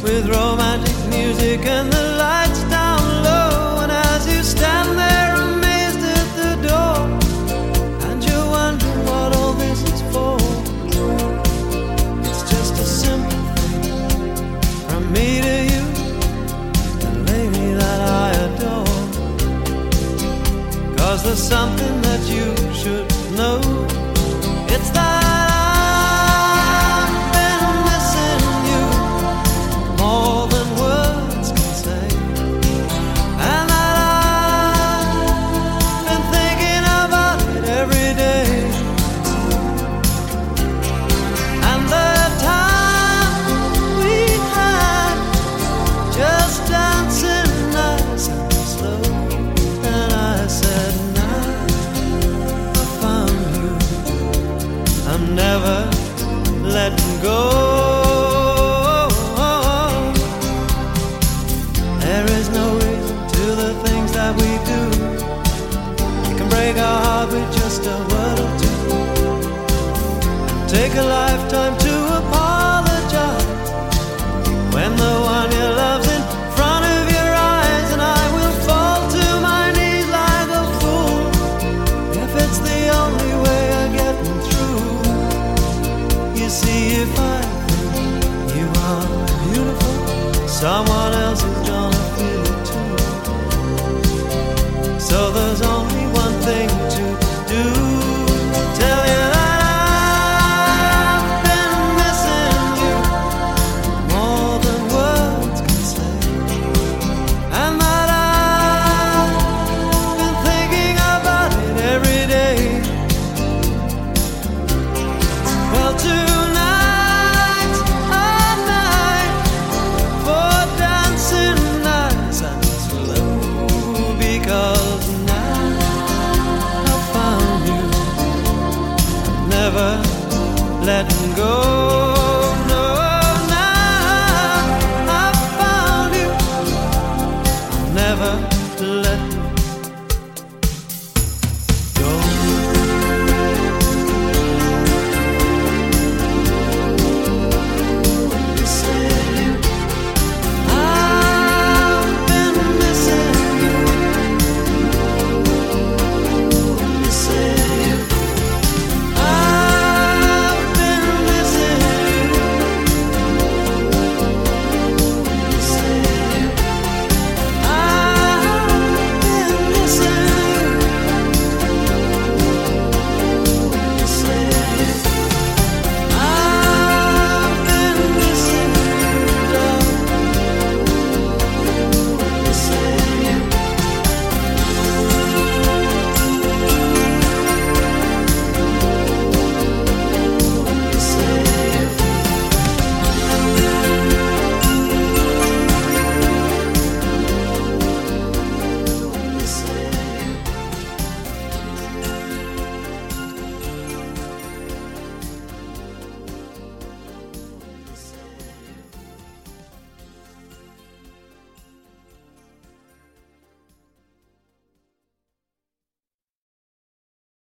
with romantic music and the lights down low. And as you stand there amazed at the door, and you wonder what all this is for, it's just a simple thing from me to you, the lady that I adore. 'Cause there's something that you should know. It's that never letting go. There is no reason to the things that we do. It can break our heart with just a word or two. Take a lifetime to apologize when the one you love's in front of your eyes, and I will fall to my knees like a fool if it's the only way of getting through. You see, if I think you are beautiful, someone else is gonna feel it too. So there's only one thing to do: tell you that I've been missing you more than words can say, and that I've been thinking about it every day. Well, tonight's a night for dancing nice and slow, because now I found you, never letting go. No, now I found you, never